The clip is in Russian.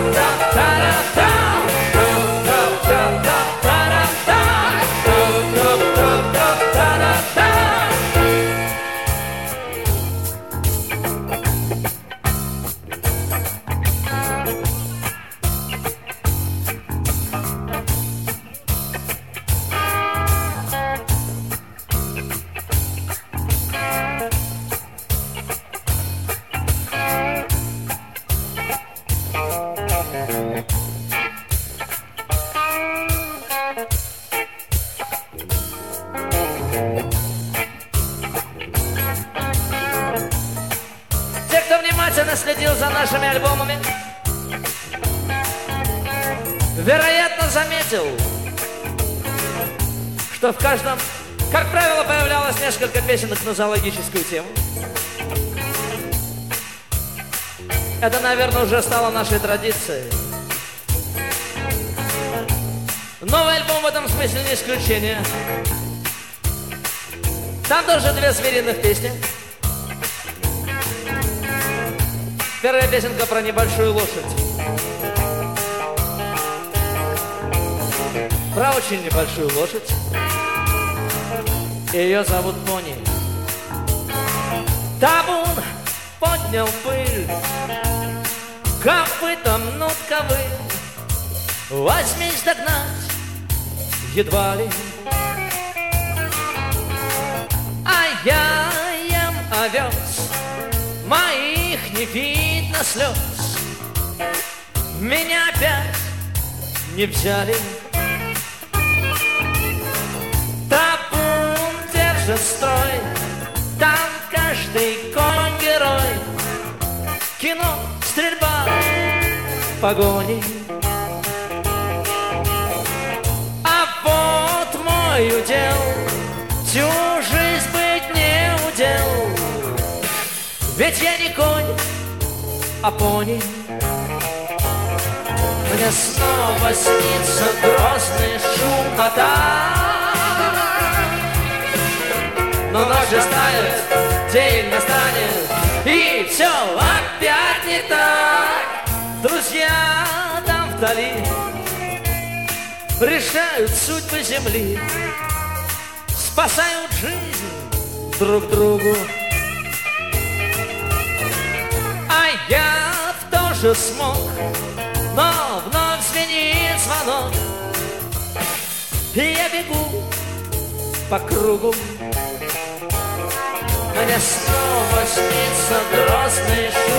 Следил за нашими альбомами, вероятно, заметил, что в каждом, как правило, появлялось несколько песенок на зоологическую тему. Это, наверное, уже стало нашей традицией. Новый альбом в этом смысле не исключение. Там тоже 2 звериных песни. Первая песенка про небольшую лошадь. Про очень небольшую лошадь. Ее зовут Пони. Табун поднял пыль, копытом нут ковыль. Возьмись догнать едва ли. А я ем овес, моих не видно слез. Меня опять не взяли. Табун держит строй, там каждый конь герой. Кино, стрельба, погони. А вот мой удел, всю жизнь быть не удел. Ведь я не конь, а пони. Мне снова снится грозный шум кота. Но ночь настанет, день настанет, и все опять не так. Друзья там вдали решают судьбы земли, спасают жизнь друг другу. А я тоже смог, но вновь звенит звонок, и я бегу по кругу. Мне снова снится грозный шум